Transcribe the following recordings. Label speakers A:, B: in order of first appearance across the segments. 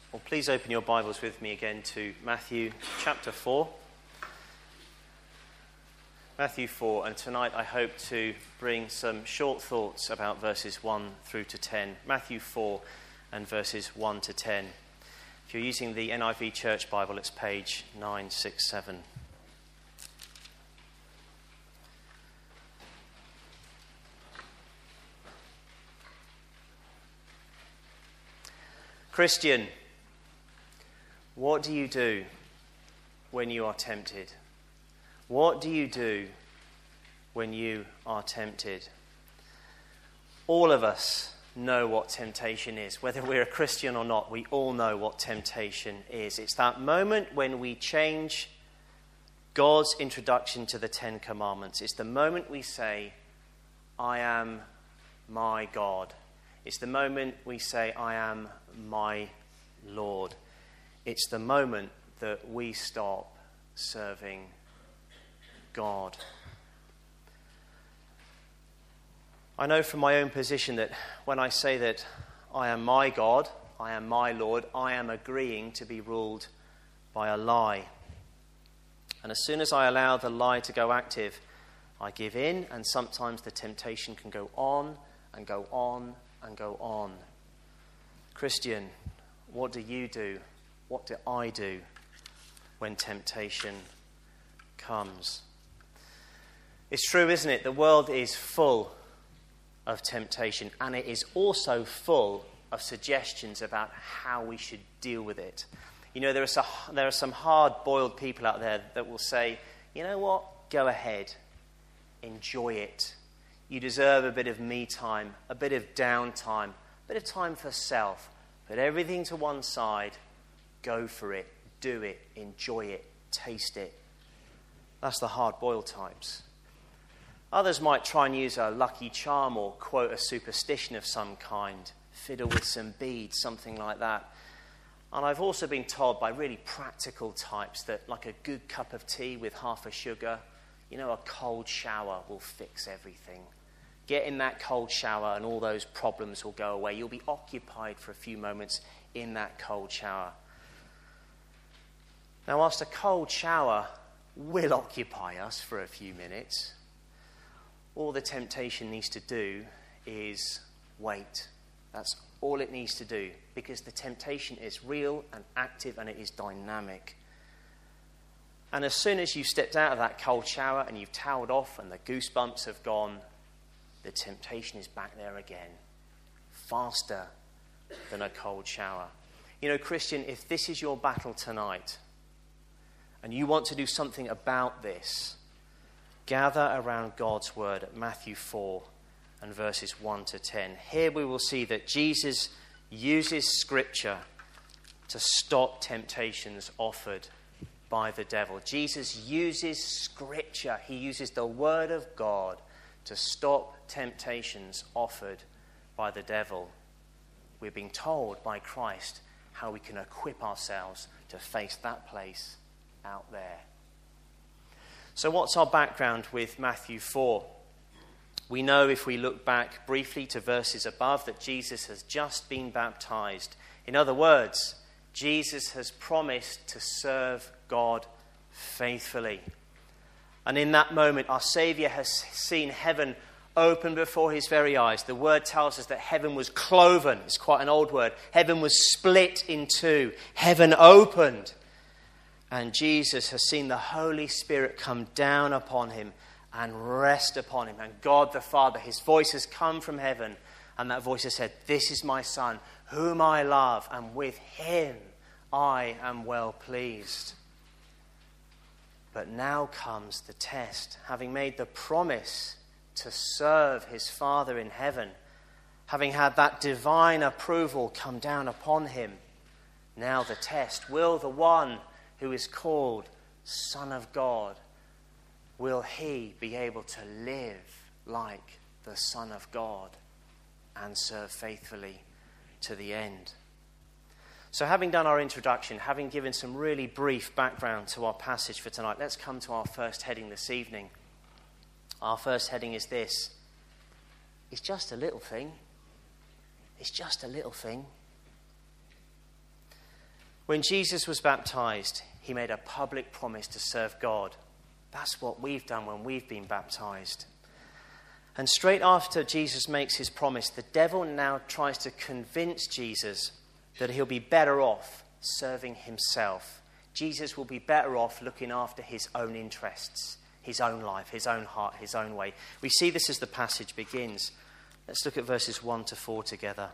A: Well, please open your Bibles with me again to Matthew chapter 4. Matthew 4, and tonight I hope to bring some short thoughts about verses 1 through to 10. Matthew 4 and verses 1 to 10. If you're using the NIV Church Bible, it's page 967. Christian, what do you do when you are tempted? What do you do when you are tempted? All of us know what temptation is. Whether we're a Christian or not, we all know what temptation is. It's that moment when we change God's introduction to the Ten Commandments. It's the moment we say, I am my God. It's the moment we say, I am my Lord. It's the moment that we stop serving God. I know from my own position that when I say that I am my God, I am my Lord, I am agreeing to be ruled by a lie. And as soon as I allow the lie to go active, I give in, and sometimes the temptation can go on and go on and go on. Christian, what do you do? What do I do when temptation comes? It's true, isn't it? The world is full of temptation, and it is also full of suggestions about how we should deal with it. You know, there are some hard-boiled people out there that will say, you know what, go ahead, enjoy it. You deserve a bit of me time, a bit of downtime, a bit of time for self. Put everything to one side, go for it, do it, enjoy it, taste it. That's the hard-boiled types. Others might try and use a lucky charm or quote a superstition of some kind, fiddle with some beads, something like that. And I've also been told by really practical types that like a good cup of tea with half a sugar, you know, a cold shower will fix everything. Get in that cold shower and all those problems will go away. You'll be occupied for a few moments in that cold shower. Now, whilst a cold shower will occupy us for a few minutes, all the temptation needs to do is wait. That's all it needs to do, because the temptation is real and active and it is dynamic. And as soon as you've stepped out of that cold shower and you've toweled off and the goosebumps have gone, the temptation is back there again, faster than a cold shower. You know, Christian, if this is your battle tonight and you want to do something about this, gather around God's word at Matthew 4 and verses 1 to 10. Here we will see that Jesus uses Scripture to stop temptations offered by the devil. Jesus uses Scripture. He uses the Word of God to stop temptations offered by the devil. We're being told by Christ how we can equip ourselves to face that place out there. So what's our background with Matthew 4? We know, if we look back briefly to verses above, that Jesus has just been baptized. In other words, Jesus has promised to serve God faithfully. And in that moment, our Saviour has seen heaven open before his very eyes. The word tells us that heaven was cloven. It's quite an old word. Heaven was split in two. Heaven opened. And Jesus has seen the Holy Spirit come down upon him and rest upon him. And God the Father, his voice has come from heaven. And that voice has said, "This is my Son, whom I love, and with him I am well pleased." But now comes the test. Having made the promise to serve his Father in heaven, having had that divine approval come down upon him, now the test. Will the one who is called Son of God, will he be able to live like the Son of God and serve faithfully to the end? So having done our introduction, having given some really brief background to our passage for tonight, let's come to our first heading this evening. Our first heading is this: it's just a little thing. It's just a little thing. When Jesus was baptized, he made a public promise to serve God. That's what we've done when we've been baptized. And straight after Jesus makes his promise, the devil now tries to convince Jesus that he'll be better off serving himself. Jesus will be better off looking after his own interests, his own life, his own heart, his own way. We see this as the passage begins. Let's look at verses 1 to 4 together.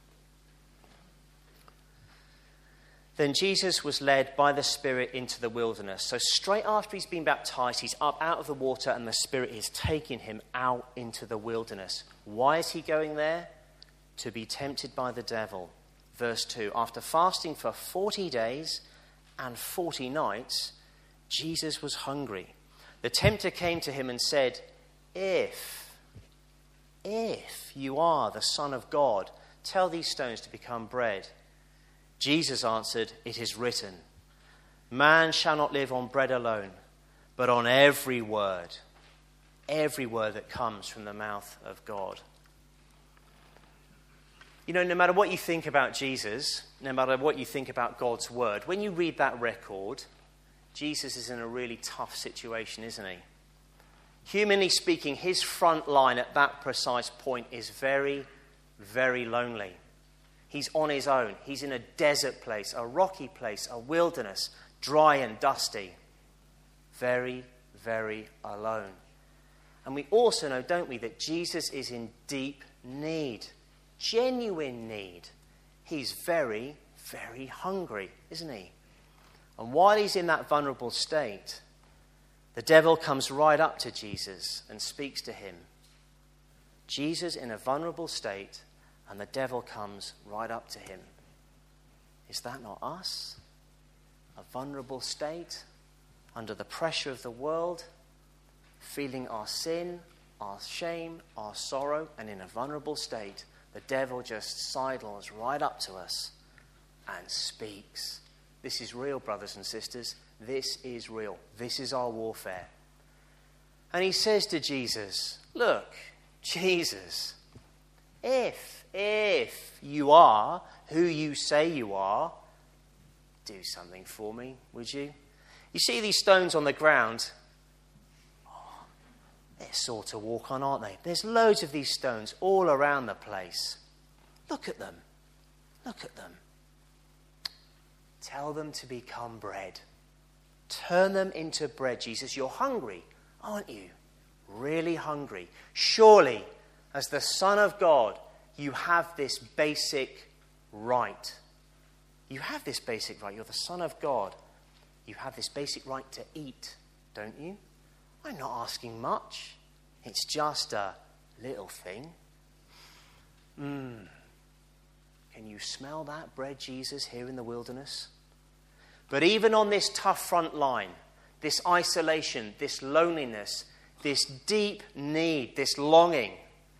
A: Then Jesus was led by the Spirit into the wilderness. So straight after he's been baptized, he's up out of the water and the Spirit is taking him out into the wilderness. Why is he going there? To be tempted by the devil. Verse 2, after fasting for 40 days and 40 nights, Jesus was hungry. The tempter came to him and said, If you are the Son of God, tell these stones to become bread. Jesus answered, It is written, man shall not live on bread alone, but on every word that comes from the mouth of God. You know, no matter what you think about Jesus, no matter what you think about God's word, when you read that record, Jesus is in a really tough situation, isn't he? Humanly speaking, his front line at that precise point is very, very lonely. He's on his own. He's in a desert place, a rocky place, a wilderness, dry and dusty. Very, very alone. And we also know, don't we, that Jesus is in deep need, genuine need. He's very, very hungry, isn't he? And while he's in that vulnerable state, the devil comes right up to Jesus and speaks to him. Jesus in a vulnerable state, and the devil comes right up to him. Is that not us? A vulnerable state, under the pressure of the world, feeling our sin, our shame, our sorrow, and in a vulnerable state, the devil just sidles right up to us and speaks. This is real, brothers and sisters. This is real. This is our warfare. And he says to Jesus, look, Jesus, if you are who you say you are, do something for me, would you? You see these stones on the ground? Oh, they're sore to walk on, aren't they? There's loads of these stones all around the place. Look at them. Look at them. Tell them to become bread. Turn them into bread, Jesus. You're hungry, aren't you? Really hungry. Surely, as the Son of God, you have this basic right. You have this basic right. You're the Son of God. You have this basic right to eat, don't you? I'm not asking much. It's just a little thing. Can you smell that bread, Jesus, here in the wilderness? But even on this tough front line, this isolation, this loneliness, this deep need, this longing,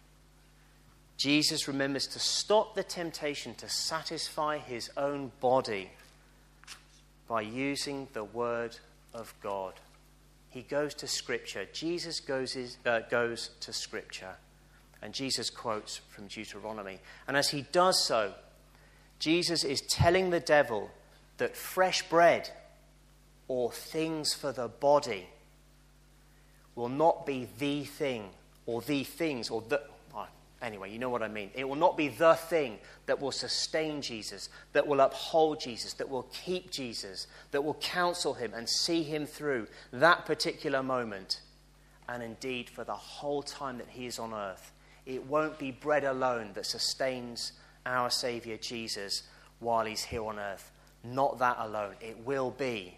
A: Jesus remembers to stop the temptation to satisfy his own body by using the word of God. He goes to Scripture. Jesus goes to Scripture. And Jesus quotes from Deuteronomy. And as he does so, Jesus is telling the devil that fresh bread or things for the body will not be the thing or the things or the... Anyway, you know what I mean. It will not be the thing that will sustain Jesus, that will uphold Jesus, that will keep Jesus, that will counsel him and see him through that particular moment. And indeed, for the whole time that he is on earth, it won't be bread alone that sustains our Saviour Jesus while he's here on earth. Not that alone. It will be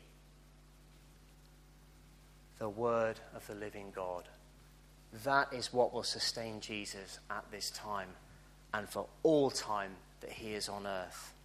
A: the word of the living God. That is what will sustain Jesus at this time and for all time that he is on earth.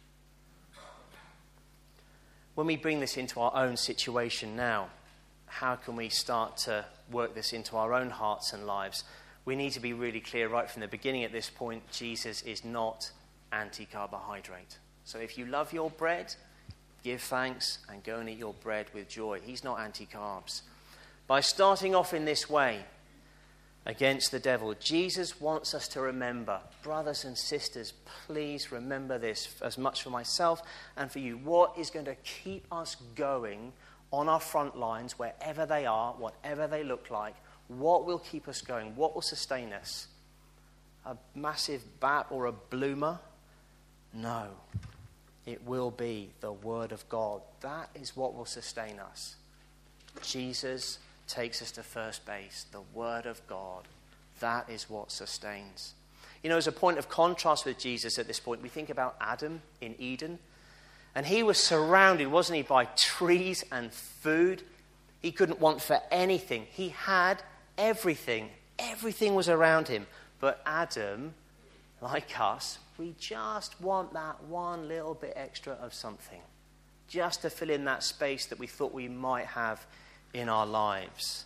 A: When we bring this into our own situation now, how can we start to work this into our own hearts and lives? We need to be really clear right from the beginning at this point, Jesus is not anti-carbohydrate. So if you love your bread, give thanks and go and eat your bread with joy. He's not anti-carbs. By starting off in this way, against the devil. Jesus wants us to remember, brothers and sisters, please remember this as much for myself and for you. What is going to keep us going on our front lines, wherever they are, whatever they look like? What will keep us going? What will sustain us? A massive bat or a bloomer? No. It will be the Word of God. That is what will sustain us. Jesus takes us to first base. The Word of God. That is what sustains. You know, as a point of contrast with Jesus at this point, we think about Adam in Eden. And he was surrounded, wasn't he, by trees and food. He couldn't want for anything. He had everything. Everything was around him. But Adam, like us, we just want that one little bit extra of something. Just to fill in that space that we thought we might have in our lives.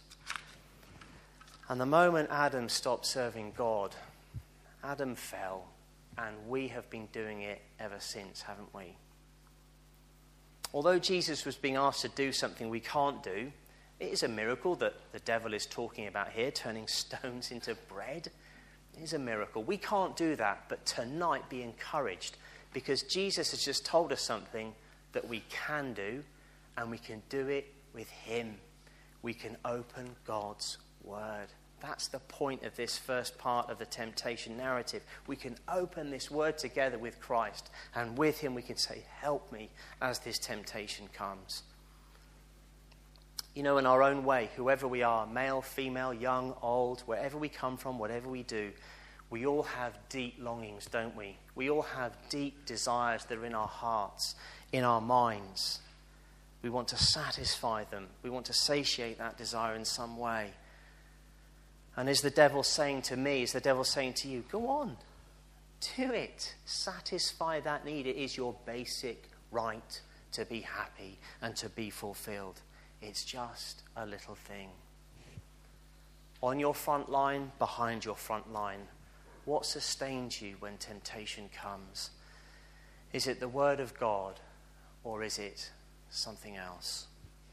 A: And the moment Adam stopped serving God, Adam fell. And we have been doing it ever since, haven't we? Although Jesus was being asked to do something we can't do, it is a miracle that the devil is talking about here, turning stones into bread. It is a miracle. We can't do that, but tonight be encouraged, because Jesus has just told us something that we can do, and we can do it with him. We can open God's word. That's the point of this first part of the temptation narrative. We can open this word together with Christ, and with him we can say, help me as this temptation comes. You know, in our own way, whoever we are, male, female, young, old, wherever we come from, whatever we do, we all have deep longings, don't we? We all have deep desires that are in our hearts, in our minds. We want to satisfy them. We want to satiate that desire in some way. And is the devil saying to me, is the devil saying to you, go on, do it. Satisfy that need. It is your basic right to be happy and to be fulfilled. It's just a little thing. On your front line, behind your front line, what sustains you when temptation comes? Is it the word of God, or is it something else?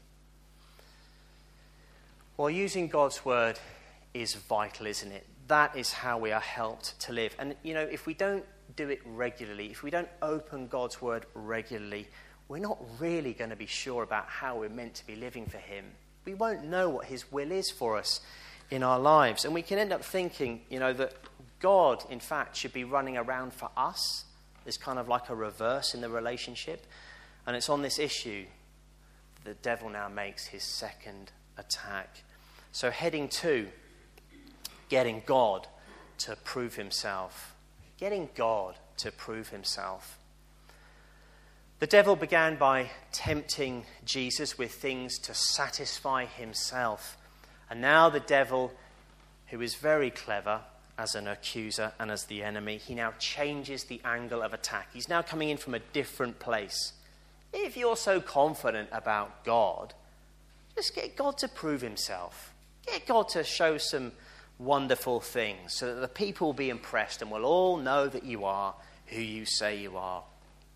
A: Well, using God's word is vital, isn't it? That is how we are helped to live. And, you know, if we don't do it regularly, if we don't open God's word regularly, we're not really going to be sure about how we're meant to be living for him. We won't know what his will is for us in our lives. And we can end up thinking, you know, that God, in fact, should be running around for us. There's kind of like a reverse in the relationship. And it's on this issue the devil now makes his second attack. So heading to getting God to prove himself. Getting God to prove himself. The devil began by tempting Jesus with things to satisfy himself. And now the devil, who is very clever as an accuser and as the enemy, he now changes the angle of attack. He's now coming in from a different place. If you're so confident about God, just get God to prove himself. Get God to show some wonderful things so that the people will be impressed and will all know that you are who you say you are.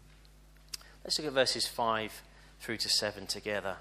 A: Let's look at verses 5 through to 7 together.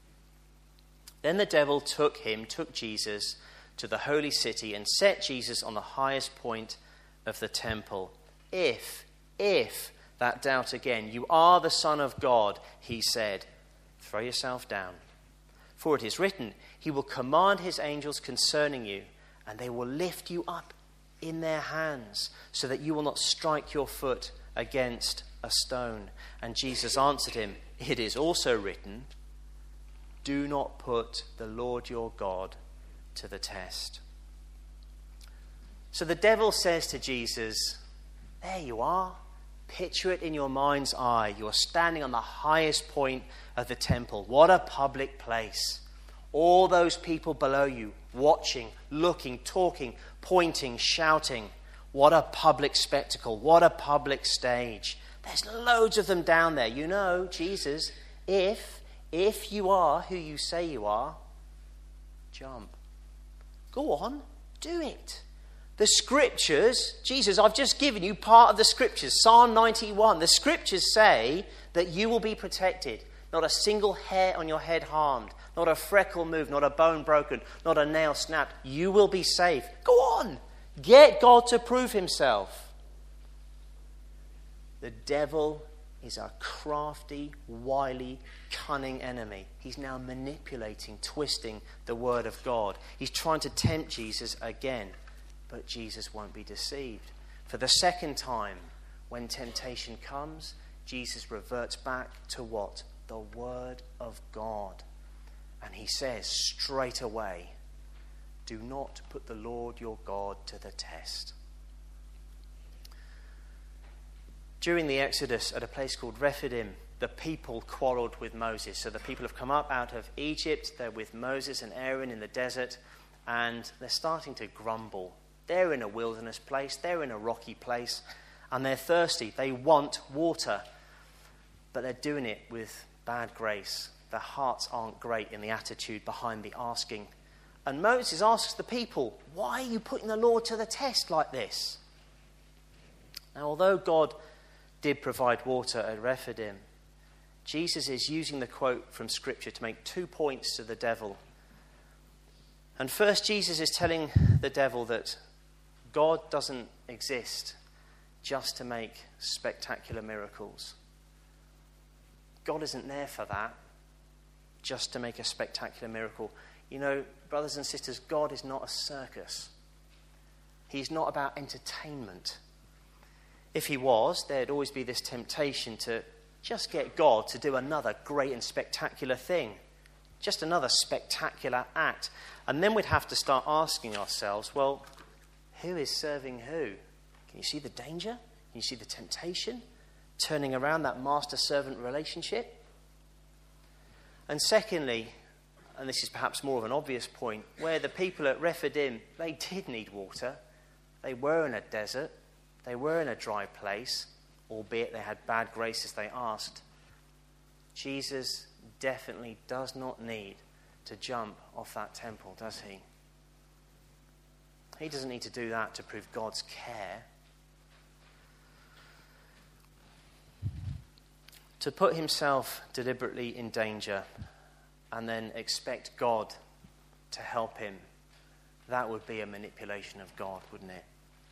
A: Then the devil took Jesus, to the holy city and set Jesus on the highest point of the temple. If that doubt again, you are the Son of God, he said, throw yourself down. For it is written, he will command his angels concerning you, and they will lift you up in their hands, so that you will not strike your foot against a stone. And Jesus answered him, it is also written, do not put the Lord your God to the test. So the devil says to Jesus, there you are. Picture it in your mind's eye. You're standing on the highest point of the temple. What a public place. All those people below you, watching, looking, talking, pointing, shouting. What a public spectacle. What a public stage. There's loads of them down there. You know, Jesus, if you are who you say you are, jump. Go on, do it. The scriptures, Jesus, I've just given you part of the scriptures. Psalm 91, the scriptures say that you will be protected. Not a single hair on your head harmed. not a freckle moved, not a bone broken, not a nail snapped. You will be safe. Go on. Get God to prove himself. The devil is a crafty, wily, cunning enemy. He's now manipulating, twisting the word of God. He's trying to tempt Jesus again, but Jesus won't be deceived. For the second time, when temptation comes, Jesus reverts back to what? The word of God. And he says straight away, do not put the Lord your God to the test. During the Exodus at a place called Rephidim, the people quarreled with Moses. So the people have come up out of Egypt. They're with Moses and Aaron in the desert, and they're starting to grumble. They're in a wilderness place. They're in a rocky place, and they're thirsty. They want water, but they're doing it with bad grace. Their hearts aren't great in the attitude behind the asking. And Moses asks the people, why are you putting the Lord to the test like this? Now, although God did provide water at Rephidim, Jesus is using the quote from Scripture to make 2 points to the devil. And first, Jesus is telling the devil that God doesn't exist just to make spectacular miracles. God isn't there for that, just to make a spectacular miracle. You know, brothers and sisters, God is not a circus. He's not about entertainment. If he was, there'd always be this temptation to just get God to do another great and spectacular thing. Just another spectacular act. And then we'd have to start asking ourselves, well, who is serving who? Can you see the danger? Can you see the temptation? Turning around that master-servant relationship? And secondly, and this is perhaps more of an obvious point, where the people at Rephidim, they did need water. They were in a desert. They were in a dry place, albeit they had bad grace as they asked. Jesus definitely does not need to jump off that temple, does he? He doesn't need to do that to prove God's care. To put himself deliberately in danger and then expect God to help him, that would be a manipulation of God, wouldn't it?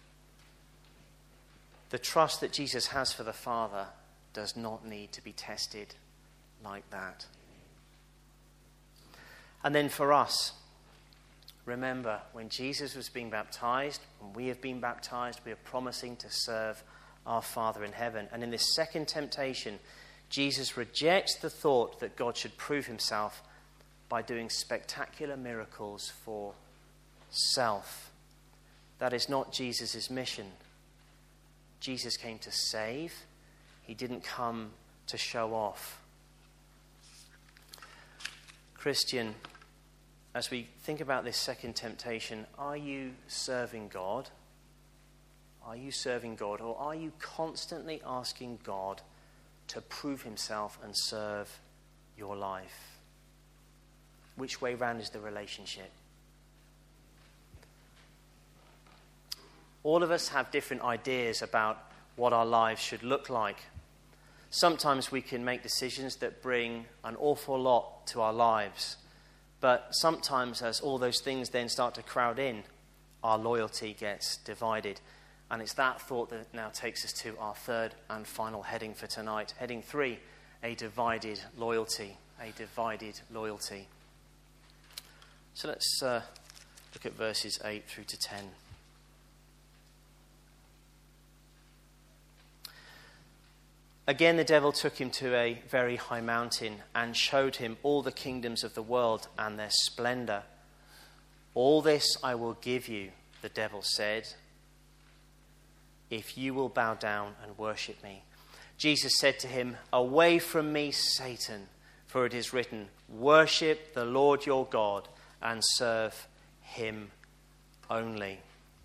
A: The trust that Jesus has for the Father does not need to be tested like that. And then for us, remember, when Jesus was being baptized, when we have been baptized, we are promising to serve our Father in heaven. And in this second temptation, Jesus rejects the thought that God should prove himself by doing spectacular miracles for self. That is not Jesus' mission. Jesus came to save. He didn't come to show off. Christian, as we think about this second temptation, are you serving God? Are you serving God, or are you constantly asking God to prove himself and serve your life? Which way round is the relationship? All of us have different ideas about what our lives should look like. Sometimes we can make decisions that bring an awful lot to our lives. But sometimes, as all those things then start to crowd in, our loyalty gets divided. And it's that thought that now takes us to our third and final heading for tonight. Heading 3, a divided loyalty. A divided loyalty. So let's look at verses 8 through to 10. Again, the devil took him to a very high mountain and showed him all the kingdoms of the world and their splendor. All this I will give you, the devil said, if you will bow down and worship me. Jesus said to him, away from me, Satan, for it is written, worship the Lord your God and serve him only.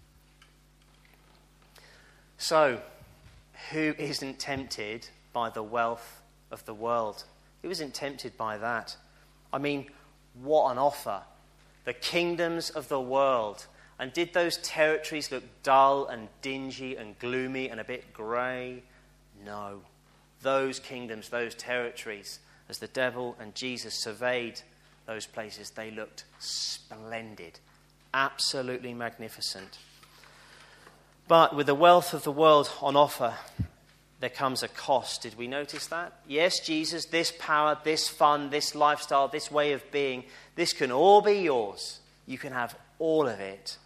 A: So, who isn't tempted by the wealth of the world? Who isn't tempted by that? I mean, what an offer. The kingdoms of the world. And did those territories look dull and dingy and gloomy and a bit grey? No. Those kingdoms, those territories, as the devil and Jesus surveyed those places. They looked splendid, absolutely magnificent. But with the wealth of the world on offer, there comes a cost. Did we notice that? Yes, Jesus, this power, this fun, this lifestyle, this way of being, this can all be yours. You can have all of it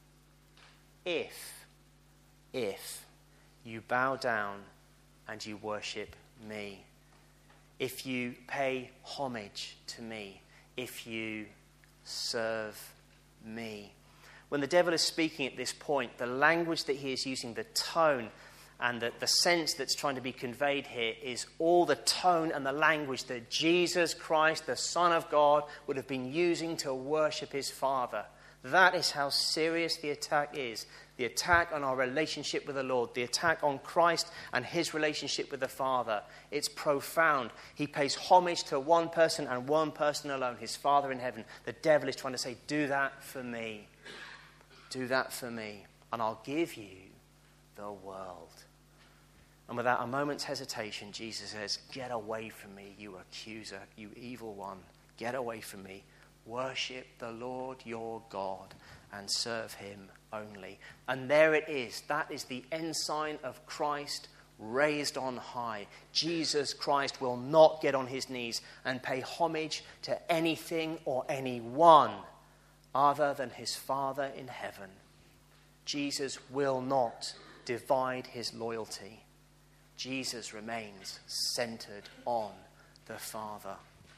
A: if you bow down and you worship me. If you pay homage to me. If you serve me. When the devil is speaking at this point, the language that he is using, the tone and the sense that's trying to be conveyed here is all the tone and the language that Jesus Christ, the Son of God, would have been using to worship his Father. That is how serious the attack is. The attack on our relationship with the Lord. The attack on Christ and his relationship with the Father. It's profound. He pays homage to one person and one person alone, his Father in heaven. The devil is trying to say, do that for me. Do that for me. And I'll give you the world. And without a moment's hesitation, Jesus says, get away from me, you accuser, you evil one. Get away from me. Worship the Lord your God and serve him only. And there it is. That is the ensign of Christ raised on high. Jesus Christ will not get on his knees and pay homage to anything or anyone other than his Father in heaven. Jesus will not divide his loyalty. Jesus remains centered on the Father.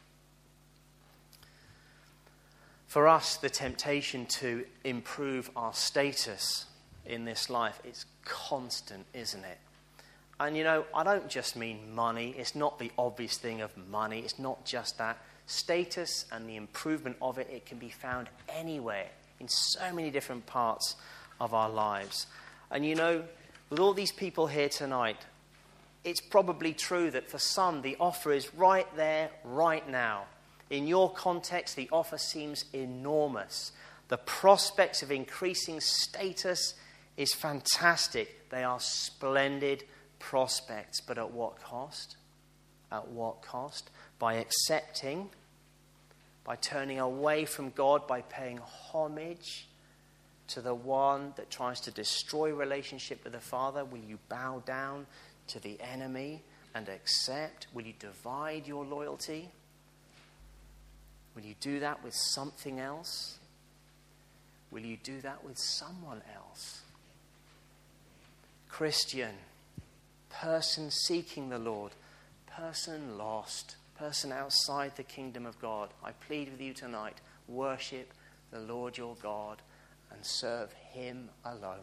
A: For us, the temptation to improve our status in this life is constant, isn't it? And I don't just mean money. It's not the obvious thing of money. It's not just that. Status and the improvement of it, it can be found anywhere in so many different parts of our lives. And with all these people here tonight, it's probably true that for some the offer is right there, right now. In your context, the offer seems enormous. The prospects of increasing status is fantastic. They are splendid prospects. But at what cost? At what cost? By accepting, by turning away from God, by paying homage to the one that tries to destroy relationship with the Father. Will you bow down to the enemy and accept? Will you divide your loyalty? Will you do that with something else? Will you do that with someone else? Christian, person seeking the Lord, person lost, person outside the kingdom of God, I plead with you tonight, worship the Lord your God and serve him alone.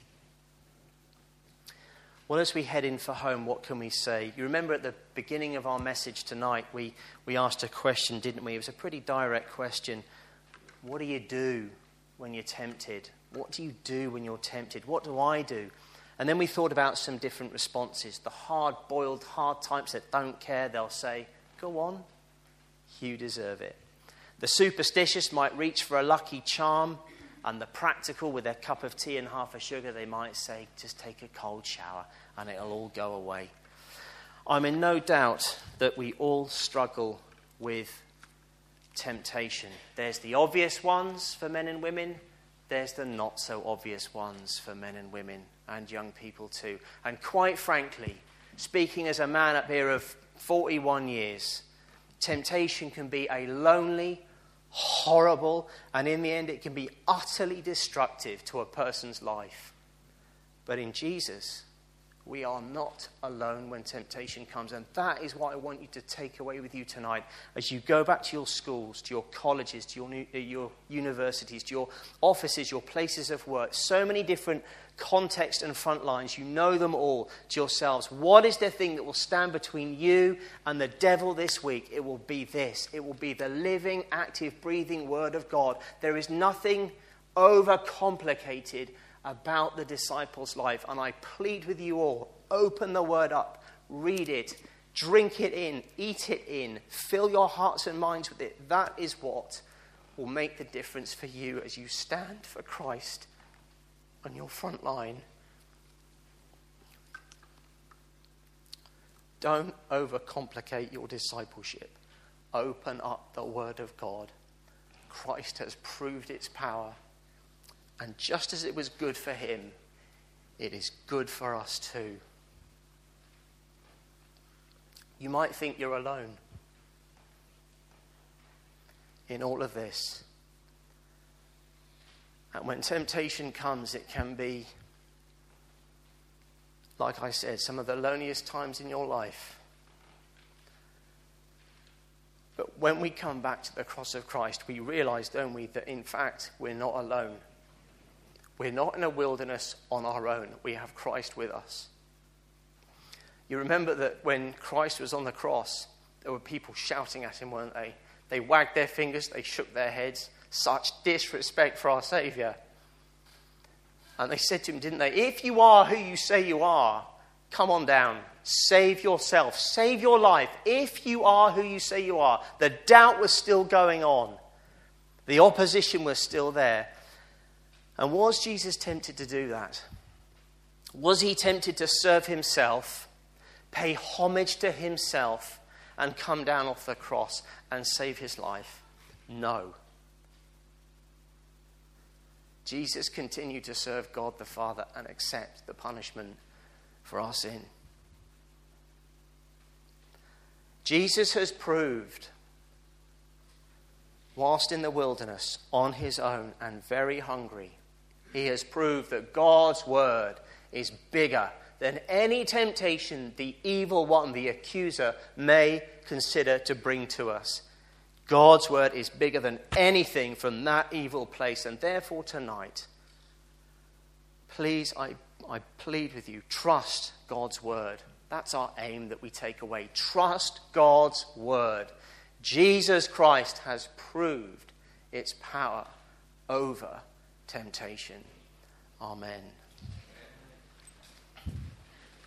A: Well, as we head in for home, what can we say? You remember at the beginning of our message tonight, we asked a question, didn't we? It was a pretty direct question. What do you do when you're tempted? What do you do when you're tempted? What do I do? And then we thought about some different responses. The hard-boiled, hard types that don't care, they'll say, go on, you deserve it. The superstitious might reach for a lucky charm, and the practical, with their cup of tea and half a sugar, they might say, just take a cold shower and it'll all go away. I'm in no doubt that we all struggle with temptation. There's the obvious ones for men and women. There's the not so obvious ones for men and women and young people too. And quite frankly, speaking as a man up here of 41 years, temptation can be a lonely, horrible, and in the end it can be utterly destructive to a person's life. But in Jesus, we are not alone when temptation comes. And that is what I want you to take away with you tonight as you go back to your schools, to your colleges, to your universities, to your offices, your places of work. So many different contexts and front lines. You know them all to yourselves. What is the thing that will stand between you and the devil this week? It will be this. It will be the living, active, breathing Word of God. There is nothing overcomplicated about the disciples' life. And I plead with you all, open the Word up, read it, drink it in, eat it in, fill your hearts and minds with it. That is what will make the difference for you as you stand for Christ on your front line. Don't overcomplicate your discipleship. open up the Word of God. Christ has proved its power. And just as it was good for him, it is good for us too. You might think you're alone in all of this. And when temptation comes, it can be, like I said, some of the loneliest times in your life. But when we come back to the cross of Christ, we realize, don't we, that in fact we're not alone. We're not in a wilderness on our own. We have Christ with us. You remember that when Christ was on the cross, there were people shouting at him, weren't they? They wagged their fingers, they shook their heads. Such disrespect for our Saviour. And they said to him, didn't they, if you are who you say you are, come on down. Save yourself. Save your life. If you are who you say you are. The doubt was still going on. The opposition was still there. And was Jesus tempted to do that? Was he tempted to serve himself, pay homage to himself, and come down off the cross and save his life? No. Jesus continued to serve God the Father and accept the punishment for our sin. Jesus has proved, whilst in the wilderness, on his own and very hungry, he has proved that God's word is bigger than any temptation the evil one, the accuser, may consider to bring to us. God's word is bigger than anything from that evil place. And therefore tonight, please, I plead with you, trust God's word. That's our aim that we take away. Trust God's word. Jesus Christ has proved its power over temptation. Amen.